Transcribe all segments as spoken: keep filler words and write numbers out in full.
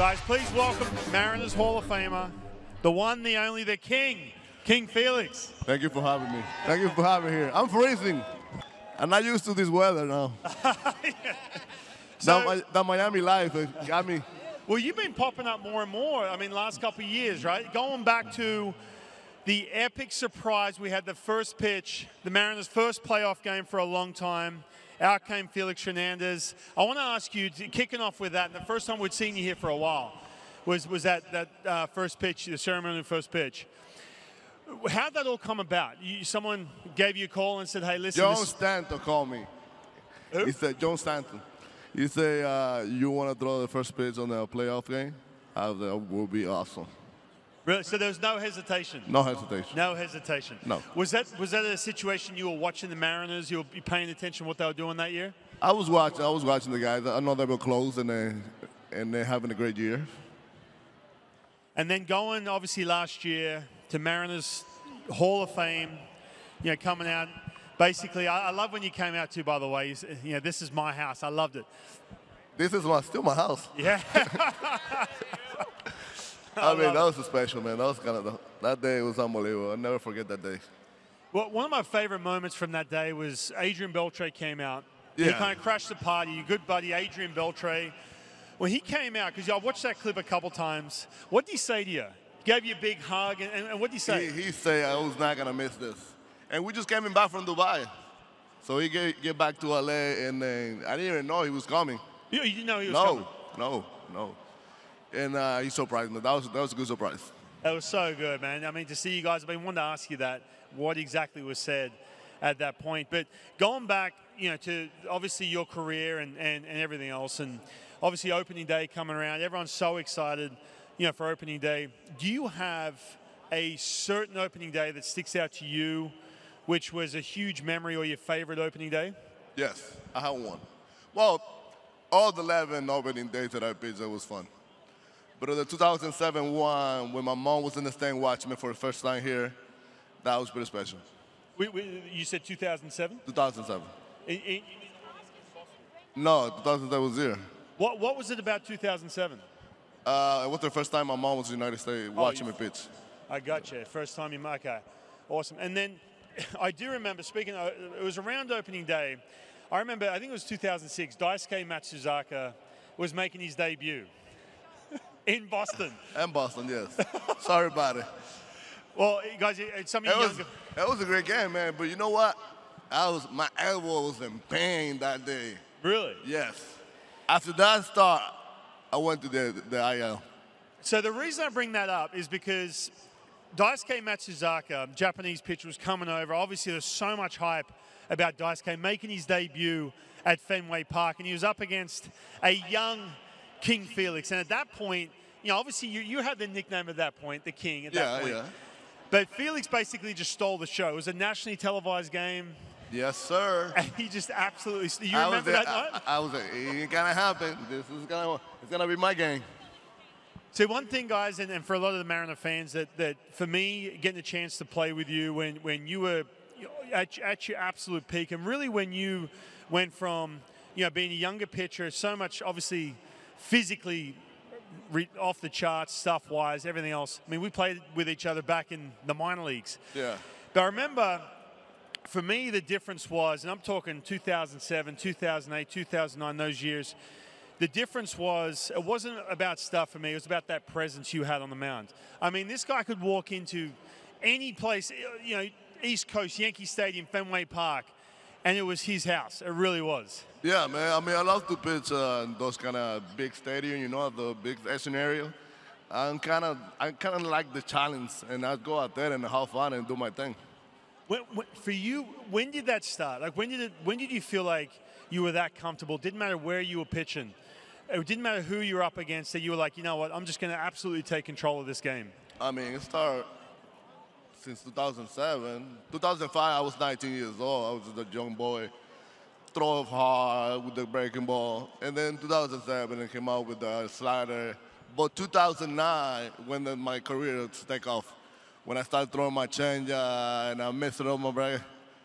Guys, please welcome Mariners Hall of Famer, the one, the only, the king, King Felix. Thank you for having me. Thank you for having me here. I'm freezing. I'm not used to this weather now. yeah. So, that, that Miami life got me. Well, you've been popping up more and more, I mean, last couple of years, right? Going back to the epic surprise, we had the first pitch, the Mariners' first playoff game for a long time. Out came Felix Hernandez. I want to ask you, kicking off with that, and the first time we'd seen you here for a while was, was that, that uh, first pitch, the ceremonial first pitch. How'd that all come about? You, someone gave you a call and said, hey, listen. John this... Stanton called me. Who? He said, John Stanton. He said, uh, you want to throw the first pitch on the playoff game? I was like, that will be awesome. Really? So there was no hesitation? No hesitation. No hesitation. No. Was that was that a situation you were watching the Mariners? You were paying attention to what they were doing that year? I was watching. I was watching the guys. I know they were close and they and they're having a great year. And then going obviously last year to Mariners Hall of Fame, you know, coming out. Basically, I, I love when you came out too. By the way, you know, this is my house. I loved it. This is my still my house. Yeah. I, I mean, that was a special, man. That was kind of the, that day was unbelievable. I'll never forget that day. Well, one of my favorite moments from that day was Adrian Beltre came out. Yeah. He kind of crashed the party. Your good buddy Adrian Beltre. When he came out, because I've watched that clip a couple times. What did he say to you? Gave you a big hug, and, and, and what did he say? He, he said I was not gonna miss this, and we just came back from Dubai, so he get get back to L A, and then I didn't even know he was coming. You, you didn't know he was no, coming? No, no, no. And uh, he surprised me. That was that was a good surprise. That was so good, man. I mean, to see you guys, I've been wanting to ask you that, what exactly was said at that point. But going back, you know, to obviously your career and, and, and everything else, and obviously opening day coming around, everyone's so excited, you know, for opening day. Do you have a certain opening day that sticks out to you, which was a huge memory or your favorite opening day? Yes, I have one. Well, all the eleven opening days that I pitched, it was fun. But the two thousand seven one, when my mom was in the stand watching me for the first time here, that was pretty special. We, we, you said two thousand seven? two thousand seven. In, in, no, two thousand seven was here. What, what was it about two thousand seven? Uh, it was the first time my mom was in the United States oh, watching me pitch. I got you. First time you, okay. Awesome. And then I do remember, speaking of, it was around opening day. I remember, I think it was two thousand six, Daisuke Matsuzaka was making his debut. In Boston. In Boston, yes. Sorry about it. Well, guys, some of you it younger... Was, it was a great game, man. But you know what? I was my elbow was in pain that day. Really? Yes. After that start, I went to the, the I L. So the reason I bring that up is because Daisuke Matsuzaka, Japanese pitcher, was coming over. Obviously, there's so much hype about Daisuke making his debut at Fenway Park, and he was up against a young King Felix. And at that point, you know, obviously you, you had the nickname at that point, the King at yeah, that point. Yeah. But Felix basically just stole the show. It was a nationally televised game. Yes, sir. And he just absolutely, you I remember was that I, night? I, I was like, it ain't gonna happen. This is gonna, it's gonna be my game. So one thing, guys, and, and for a lot of the Mariner fans, that, that for me, getting a chance to play with you when, when you were at, at your absolute peak, and really when you went from, you know, being a younger pitcher, so much, obviously, physically re off the charts, stuff-wise, everything else. I mean, we played with each other back in the minor leagues. Yeah. But I remember, for me, the difference was, and I'm talking two thousand seven, two thousand eight, two thousand nine, those years, the difference was, it wasn't about stuff for me, it was about that presence you had on the mound. I mean, this guy could walk into any place, you know, East Coast, Yankee Stadium, Fenway Park, and it was his house. It really was. Yeah, man. I mean, I love to pitch uh, in those kind of big stadium, you know, the big scenario. I'm kind of, I kind of like the challenge, and I go out there and have fun and do my thing. When, when, for you, when did that start? Like, when did it? When did you feel like you were that comfortable? Didn't matter where you were pitching. It didn't matter who you were up against. That you were like, you know what? I'm just going to absolutely take control of this game. I mean, it started since two thousand seven. two thousand five, I was nineteen years old. I was a young boy. Throw hard with the breaking ball. And then two thousand seven, I came out with the slider. But two thousand nine, when the, my career take off, when I started throwing my changeup and I messed it up my break,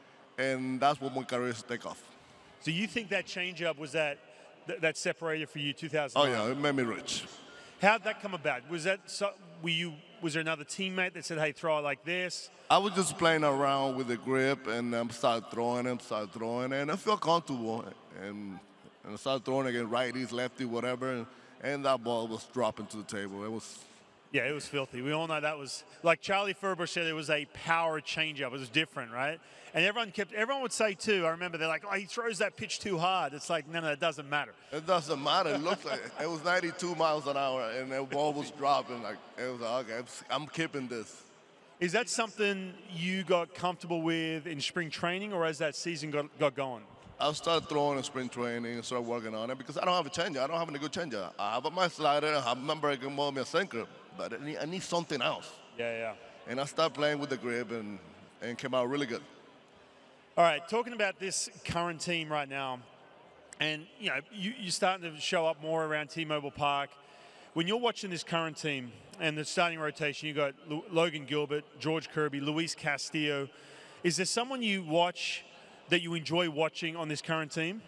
and that's when my career take off. So you think that changeup was that th that separated for you two thousand nine? Oh yeah, it made me rich. How'd that come about? Was that so, were you? Was there another teammate that said, "Hey, throw it like this"? I was just playing around with the grip and um, start throwing them, start throwing, and I felt comfortable. And, and I started throwing again, righties, lefty, whatever, and, and that ball was dropping to the table. It was. Yeah, it was filthy. We all know that was, like Charlie Furbush said, it was a power changeup. It was different, right? And everyone kept, everyone would say too, I remember they're like, oh, he throws that pitch too hard. It's like, no, no, it doesn't matter. It doesn't matter. It looks like it was ninety-two miles an hour, and the ball was dropping. Like it was like, okay, I'm keeping this. Is that something you got comfortable with in spring training, or as that season got, got going? I started throwing in spring training and started working on it because I don't have a changer. I don't have a good changer. I have my slider, I have my breaking ball, my sinker, but I need, I need something else. Yeah, yeah. And I started playing with the grip and, and came out really good. All right, talking about this current team right now, and you know, you, you're starting to show up more around T-Mobile Park. When you're watching this current team and the starting rotation, you got L- Logan Gilbert, George Kirby, Luis Castillo. Is there someone you watch that you enjoy watching on this current team?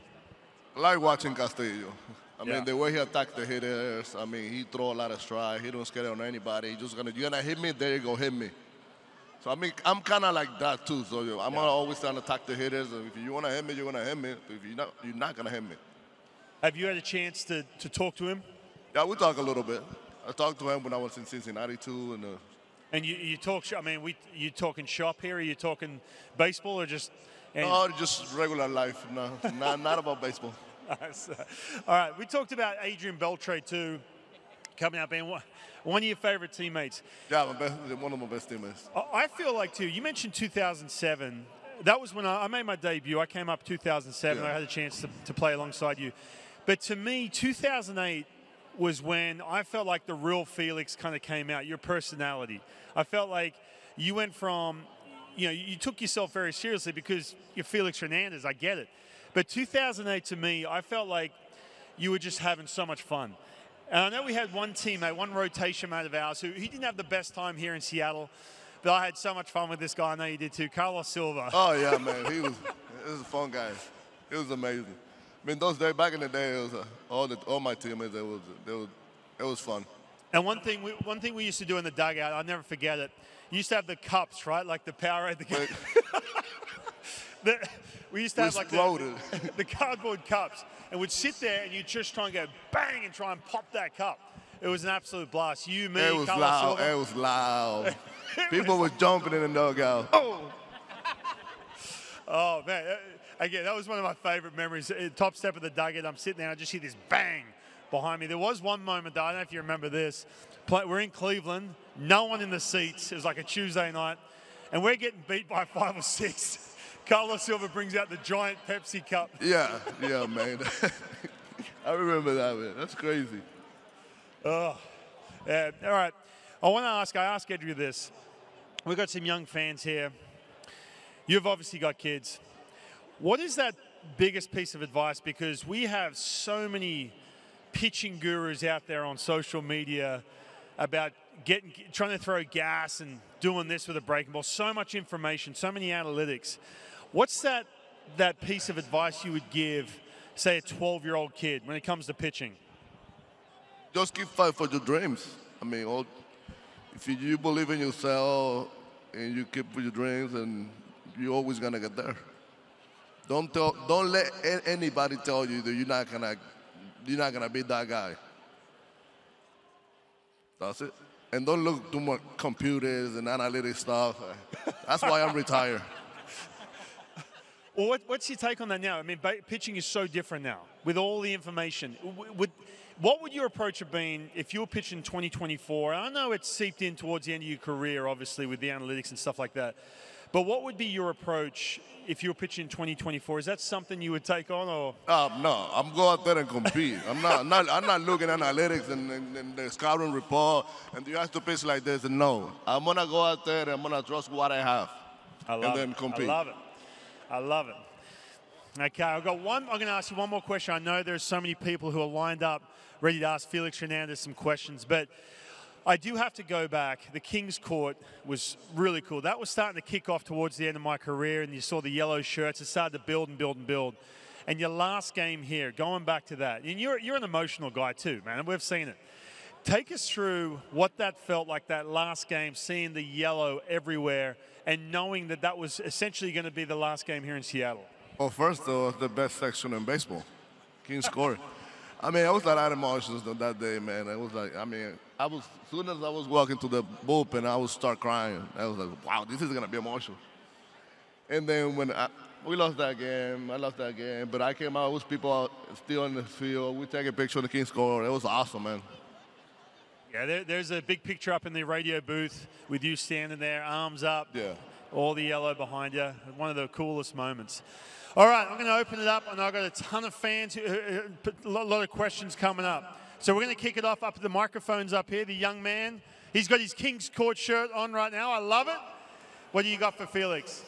I like watching Castillo. I Yeah. mean, the way he attacks the hitters, I mean, he throw a lot of strike. He don't scare on anybody. He just gonna, you're gonna hit me, there you go, hit me. So, I mean, I'm kind of like that, too. So, I'm Yeah. always trying to attack the hitters. If you want to hit me, you're going to hit me. If you're not, you're not going to hit me. Have you had a chance to, to talk to him? Yeah, we talk a little bit. I talked to him when I was in Cincinnati, too. And, uh, And you, you talk, sh- I mean, we, you talking shop here? Are you talking baseball or just? And, no, just regular life. No, not, not about baseball. So, all right, we talked about Adrian Beltre too, coming up, and one, one of your favorite teammates. Yeah, my best, one of my best teammates. I I feel like too. You mentioned two thousand seven. That was when I, I made my debut. I came up two thousand seven. Yeah. I had a chance to, to play alongside you. But to me, two thousand eight was when I felt like the real Felix kind of came out. Your personality. I felt like you went from, you know, you took yourself very seriously because you're Felix Hernandez. I get it. But two thousand eight to me, I felt like you were just having so much fun. And I know we had one teammate, one rotation mate of ours, who he didn't have the best time here in Seattle, but I had so much fun with this guy. I know you did too, Carlos Silva. Oh, yeah, man. He was, he was a fun guy. It was amazing. I mean, those days, back in the day, it was uh, all, the, all my teammates, it was, it was, it was fun. And one thing, we, one thing we used to do in the dugout, I'll never forget it. You used to have the cups, right? Like the Powerade. The, the, we used to We have like exploded. the, the cardboard cups, and we'd sit there and you'd just try and go bang and try and pop that cup. It was an absolute blast. You, me, It was Carlos loud. Silva. It was loud. People was jumping in the dugout. Oh. Oh, man. Uh, Again, that was one of my favorite memories. Uh, Top step of the dugout, I'm sitting there, I just hear this bang behind me. There was one moment, though, I don't know if you remember this. Play, we're in Cleveland, no one in the seats. It was like a Tuesday night, and we're getting beat by five or six. Carlos Silva brings out the giant Pepsi cup. Yeah, yeah, man. I remember that, man. That's crazy. Oh, yeah. All right. I want to ask, I ask Edry this. We've got some young fans here. You've obviously got kids. What is that biggest piece of advice? Because we have so many pitching gurus out there on social media about getting, trying to throw gas and doing this with a breaking ball. So much information, so many analytics. What's that, that piece of advice you would give, say, a twelve-year-old kid when it comes to pitching? Just keep fighting for your dreams. I mean, all, if you, you believe in yourself and you keep with your dreams, and you're always gonna get there. Don't tell, don't let a- anybody tell you that you're not gonna, you're not gonna be that guy. That's it. And don't look too much computers and analytic stuff. That's why I'm retired. Well, what, what's your take on that now? I mean, ba- pitching is so different now with all the information. W- Would, what would your approach have been if you were pitching twenty twenty-four? I know it's seeped in towards the end of your career, obviously, with the analytics and stuff like that. But what would be your approach if you were pitching twenty twenty-four? Is that something you would take on, or? Um, no, I'm going out there and compete. I'm not, I'm not, I'm not looking at analytics and, and, and the scouting report, and you have to pitch like this. And no, I'm gonna go out there and I'm gonna trust what I have, I love and then it. compete. I love it. I love it. Okay, I've got one. I'm going to ask you one more question. I know there's so many people who are lined up, ready to ask Felix Hernandez some questions, but I do have to go back. The King's Court was really cool. That was starting to kick off towards the end of my career, and you saw the yellow shirts. It started to build and build and build. And your last game here, going back to that, and you're you're an emotional guy too, man. We've seen it. take us through what that felt like that last game, seeing the yellow everywhere and knowing that that was essentially going to be the last game here in Seattle. Well, first, it was the best section in baseball. King score. I mean, I was a lot of emotions on that day, man. It was like, I mean, I was, as soon as I was walking to the bullpen, I would start crying. I was like, wow, this is going to be emotional. And then when I, we lost that game, I lost that game, but I came out, it was people out still in the field. We take a picture of the King score. It was awesome, man. Yeah, there, there's a big picture up in the radio booth with you standing there, arms up, Yeah. all the yellow behind you. One of the coolest moments. All right, I'm going to open it up, and I've got a ton of fans, who, who, who, a lot of questions coming up. So we're going to kick it off up at the microphones up here. The young man, he's got his King's Court shirt on right now. I love it. What do you got for Felix?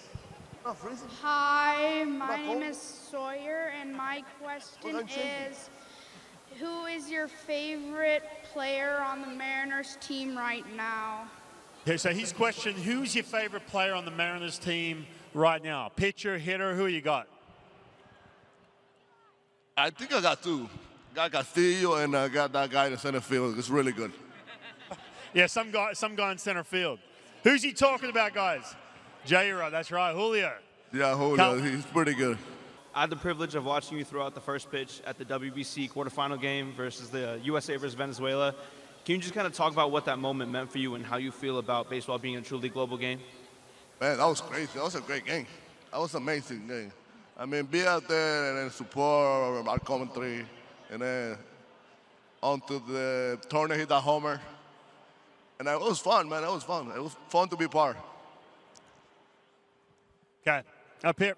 Hi, my name is Sawyer, and my question is, who is your favorite player on the Mariners team right now? Okay, so his question, who's your favorite player on the Mariners team right now? Pitcher, hitter, who you got? I think I got two. Got Castillo and I got that guy in the center field. It's really good. Yeah, some guy, some guy in center field. Who's he talking about, guys? J-Rod, that's right, Julio. Yeah, Julio, Cal- he's pretty good. I had the privilege of watching you throw out the first pitch at the W B C quarterfinal game versus the U S A versus Venezuela. Can you just kind of talk about what that moment meant for you and how you feel about baseball being a truly global game? Man, that was crazy. That was a great game. That was an amazing game. I mean, be out there and then support our commentary, and then onto the Turner hit that homer. And it was fun, man. It was fun. It was fun to be part. Okay, up here.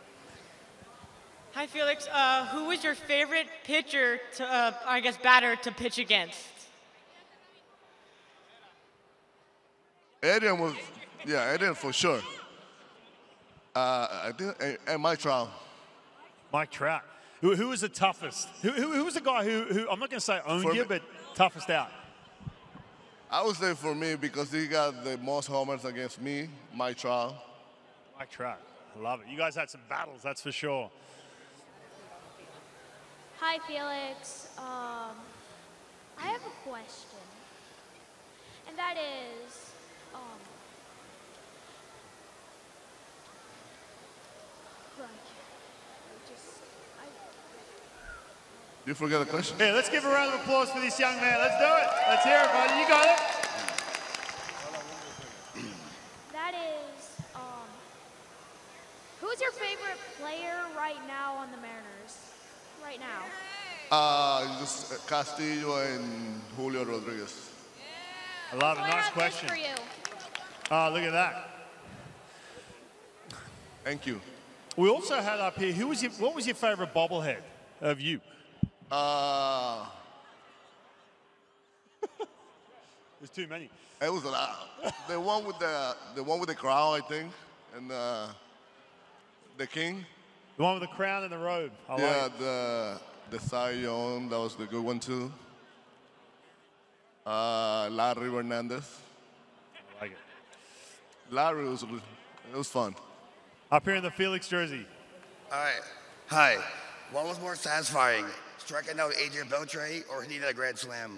Hi, Felix. Uh, who was your favorite pitcher, to, uh, I guess batter, to pitch against? Adrian was, yeah, Adrian for sure. Uh, I think, and, and Mike Trout. Mike Trout. Who, who was the toughest? Who, who, who was the guy who, who I'm not going to say owned For you, me- but toughest out? I would say for me, because he got the most homers against me, Mike Trout. Mike Trout. I love it. You guys had some battles, that's for sure. Hi, Felix. Um, I have a question, and that is, um, like, I just, I, You forget the question? Here, let's give a round of applause for this young man. Let's do it. Let's hear it, buddy. You got it. that is, um, who's your favorite player right now on the Mariners? Right now. Uh, just uh, Castillo and Julio Rodriguez. I love it. Oh, I Nice have this question. for you. Oh, look at that. Thank you. We also had up here, who was your, what was your favorite bobblehead of you? Uh, There's too many. it was a lot. The one with the the one with the crown, I think, and uh, the king. The one with the crown and the robe. I yeah, like it. the the Cy Young, that was the good one too. Uh, Larry Hernandez. I like it. Larry was it was fun. Up here in the Felix jersey. All right. Hi. What was more satisfying, striking out Adrian Beltre or hitting a grand slam?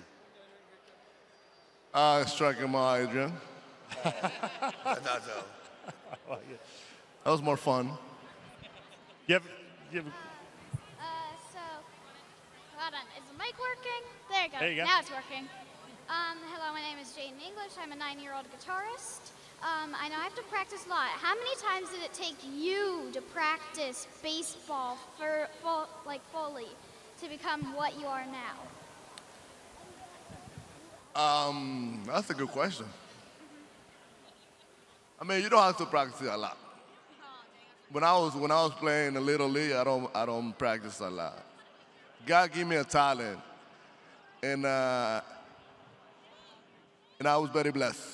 I struck him out, Adrian. I thought so. I like it. That was more fun. You have, you have, Uh, so, hold on. Is the mic working? There you go. There you go. Now it's working. Um, hello, my name is Jaden English. I'm a nine-year-old guitarist. Um, I know I have to practice a lot. How many times did it take you to practice baseball for, full, like fully to become what you are now? Um, that's a good question. I mean, you don't have to practice it a lot. When I was when I was playing the little league, I don't I don't practice a lot. God gave me a talent, and uh, and I was very blessed.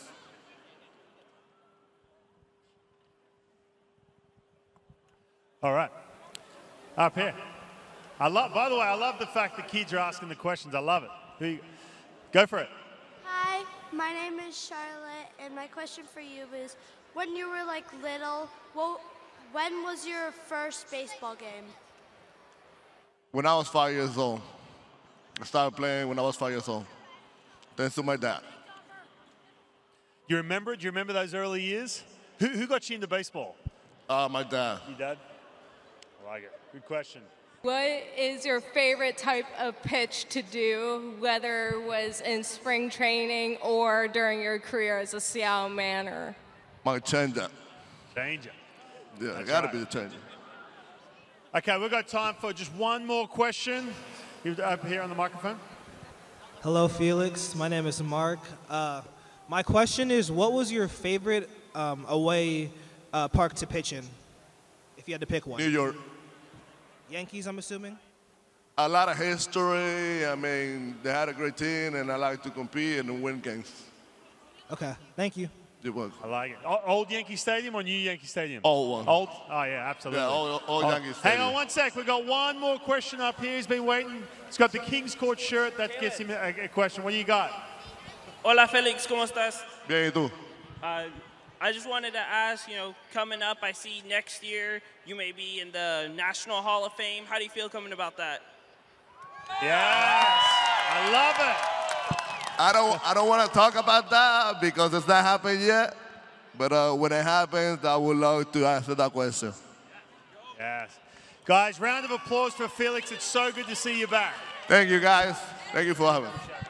all right. Up here. I love, by the way, I love the fact that kids are asking the questions. I love it. Who you, go for it. Hi, my name is Charlotte, and my question for you is, when you were like little, what, when was your first baseball game? When I was five years old, I started playing when I was five years old. Thanks to my dad. You remember? Do you remember those early years? Who, who got you into baseball? Uh, my dad. Your dad? I like it. Good question. What is your favorite type of pitch to do, whether it was in spring training or during your career as a Seattle Mariner? My changeup. Change it. Yeah, That's gotta right. be the changeup. Okay, we've got time for just one more question. You up here on the microphone. Hello, Felix. My name is Mark. Uh, my question is, what was your favorite um, away uh, park to pitch in, if you had to pick one? New York. Yankees, I'm assuming? A lot of history. I mean, they had a great team, and I like to compete and win games. Okay, thank you. You're welcome. I like it. O- Old Yankee Stadium or new Yankee Stadium? Old one. Old? Oh, yeah, absolutely. Yeah, old, old Oh, Yankee Hang Stadium. on one sec. We've got one more question up here. He's been waiting. He's got the King's Court shirt. That gets him a, a question. What do you got? Hola, Felix. ¿Cómo estás? Bien, ¿y tú? Uh, I just wanted to ask, you know, coming up, I see next year you may be in the National Hall of Fame. How do you feel coming about that? Yes. I love it. I don't, I don't want to talk about that because it's not happened yet. But uh, when it happens, I would love to answer that question. Yes. Guys, round of applause for Felix. It's so good to see you back. Thank you, guys. Thank you for having me.